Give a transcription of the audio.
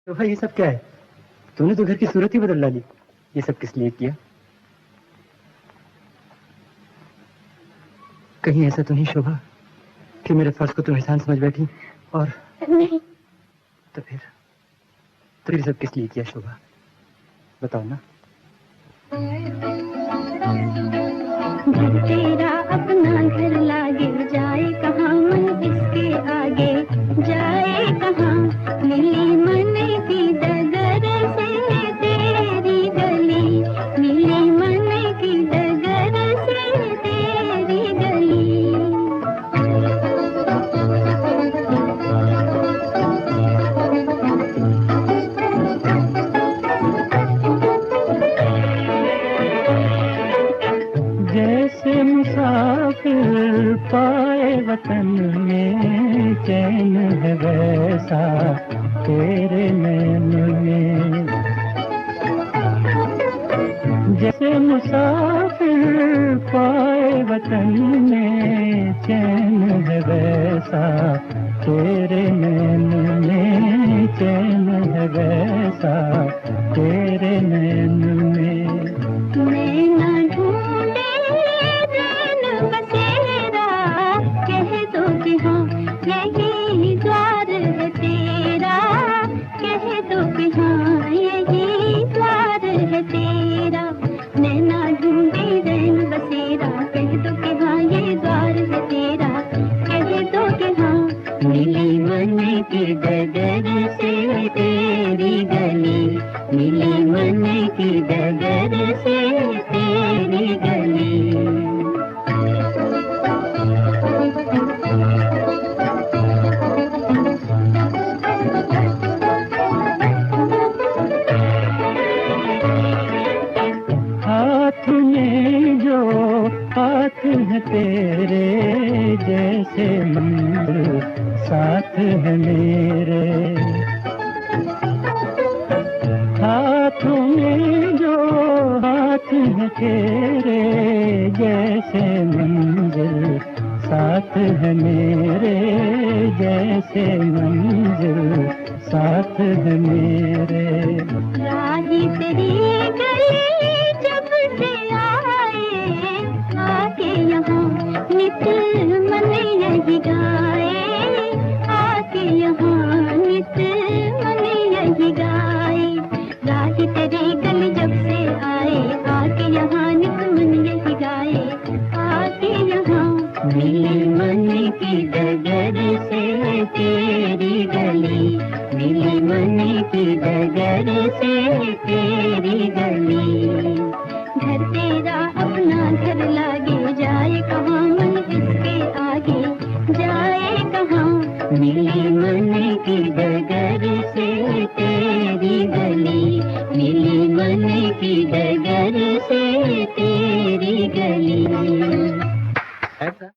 तो भाई ये सब क्या है? तूने तो घर की सूरत ही बदल डाली। ये सब किस लिए किया? कहीं ऐसा तो नहीं शोभा कि मेरे फर्ज को तुम एहसान समझ बैठी? और नहीं। तो फिर ये सब किस लिए किया शोभा? बताओ ना। घर तेरा अपना घर लागे, जाए कहाँ मन इसके आगे, जाए कहाँ। मिली मन की डगर से तेरी गली, मिली मन की डगर से तेरी गली। जैसे मुसाफिर पाए वतन में चैन है, वैसा तेरे नैन में। जैसे मुसाफिर पाए वतन में चैन है, वैसा तेरे नैन में चैन है, वैसा तेरे नैन में। नैना ढूंढे नैन बसेरा, कह दो कि हाँ यही द्वार है तेरा, कह दो कि हाँ यही द्वार है तेरा। नैना ढूंढे नैन बसेरा, कह दो कि हाँ ये द्वार है तेरा, कह दो कि हाँ। मिली मन की डगर से तेरी गली, मिली मन की डगर से तेरी गली। हाथ में जो हाथ है तेरे, जैसे मंदिर साथ है मेरे। हाथों में जो हाथ है तेरे, जैसे मंजिल साथ है मेरे, जैसे मंजिल साथ है मेरे। राही तेरी गली जब से आए, आके यहाँ नित मन यही गाए, आके यहाँ नित मन यही गाए। राही तेरी गली जब से आए, आके यहाँ नित मन यही गाए, आके यहाँ। मिली मन की डगर से तेरी गली, मिली मन की डगर से तेरी गली। घर तेरा अपना घर लागे, जाए कहाँ मन इसके आगे, जाए कहाँ। मिली मन की डगर से तेरी गली, मिली मन की डगर से तेरी गली। ऐसा